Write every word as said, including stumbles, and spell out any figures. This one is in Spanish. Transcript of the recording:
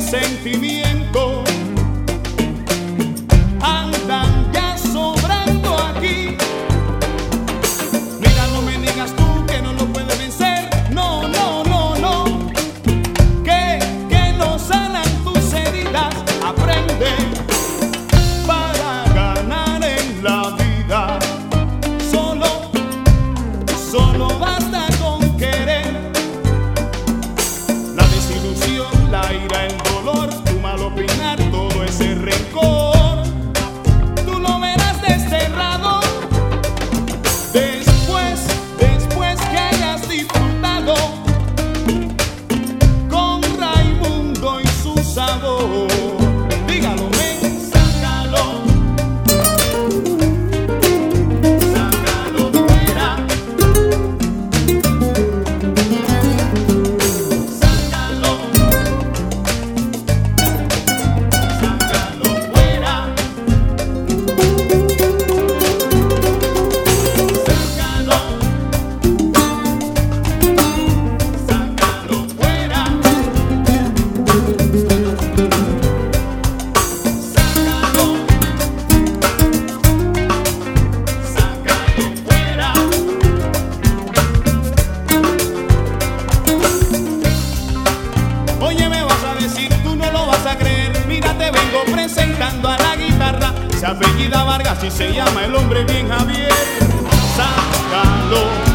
sentimiento andan ya sobrando aquí. Mira, no me digas tú que no lo puedes vencer. No, no, no, no. Que, que no sanan tus heridas. Aprende para ganar en la vida. Solo, solo basta con querer. La desilusión, la ira, el dolor, tu mal opinar, todo ese rencor, tú lo verás desterrado después, después que hayas disfrutado con Raimundo y su sabor. Dígalo, men, sácalo, sácalo fuera. Presentando a la guitarra, se apellida Vargas y se llama el hombre bien Javier. Sácalo.